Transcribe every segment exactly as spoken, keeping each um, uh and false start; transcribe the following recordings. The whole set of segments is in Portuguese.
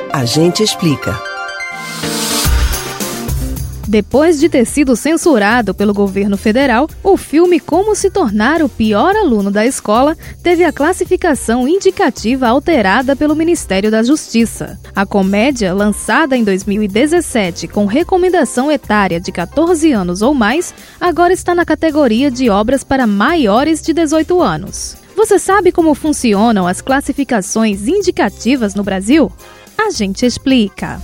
A gente explica. Depois de ter sido censurado pelo governo federal, o filme Como se tornar o pior aluno da escola teve a classificação indicativa alterada pelo Ministério da Justiça. A comédia, lançada em dois mil e dezessete com recomendação etária de catorze anos ou mais, agora está na categoria de obras para maiores de dezoito anos. Você sabe como funcionam as classificações indicativas no Brasil? A gente explica.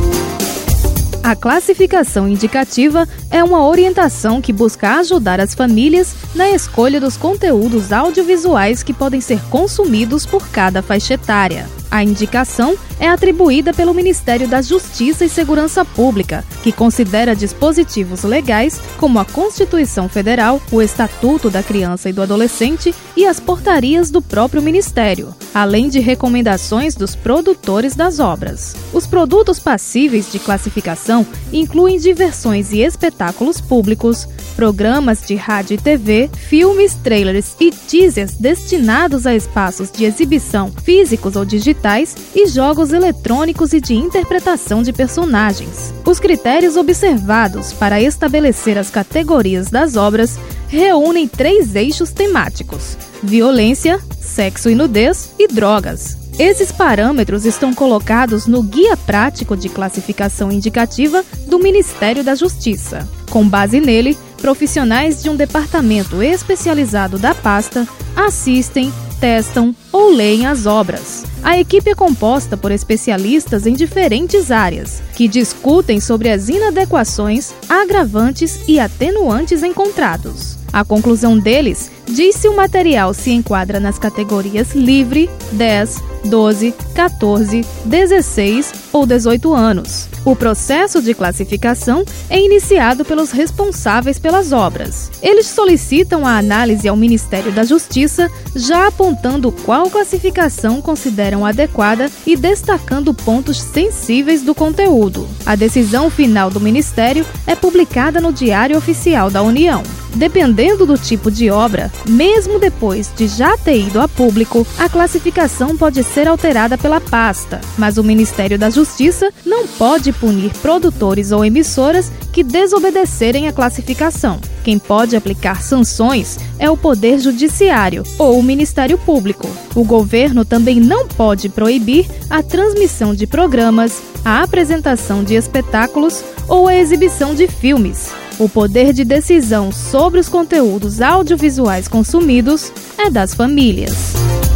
A classificação indicativa é uma orientação que busca ajudar as famílias na escolha dos conteúdos audiovisuais que podem ser consumidos por cada faixa etária. A indicação é atribuída pelo Ministério da Justiça e Segurança Pública, que considera dispositivos legais como a Constituição Federal, o Estatuto da Criança e do Adolescente e as portarias do próprio Ministério, além de recomendações dos produtores das obras. Os produtos passíveis de classificação incluem diversões e espetáculos públicos, programas de rádio e T V, filmes, trailers e teasers destinados a espaços de exibição físicos ou digitais e jogos eletrônicos e de interpretação de personagens. Os critérios observados para estabelecer as categorias das obras reúnem três eixos temáticos: violência, sexo e nudez e drogas. Esses parâmetros estão colocados no Guia Prático de Classificação Indicativa do Ministério da Justiça. Com base nele, profissionais de um departamento especializado da pasta assistem, testam ou leem as obras. A equipe é composta por especialistas em diferentes áreas, que discutem sobre as inadequações, agravantes e atenuantes encontrados. A conclusão deles diz se o material se enquadra nas categorias livre, dez, doze, catorze, dezesseis ou dezoito anos. O processo de classificação é iniciado pelos responsáveis pelas obras. Eles solicitam a análise ao Ministério da Justiça, já apontando qual classificação consideram adequada e destacando pontos sensíveis do conteúdo. A decisão final do Ministério é publicada no Diário Oficial da União. Dependendo do tipo de obra, mesmo depois de já ter ido a público, a classificação pode ser alterada pela pasta, mas o Ministério da Justiça não pode punir produtores ou emissoras que desobedecerem a classificação. Quem pode aplicar sanções é o Poder Judiciário ou o Ministério Público. O governo também não pode proibir a transmissão de programas, a apresentação de espetáculos ou a exibição de filmes. O poder de decisão sobre os conteúdos audiovisuais consumidos é das famílias.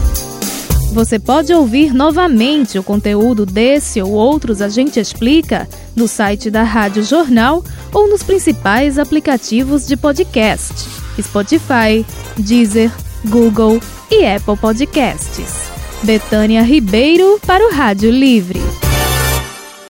Você pode ouvir novamente o conteúdo desse ou outros A Gente Explica no site da Rádio Jornal ou nos principais aplicativos de podcast: Spotify, Deezer, Google e Apple Podcasts. Betânia Ribeiro para o Rádio Livre.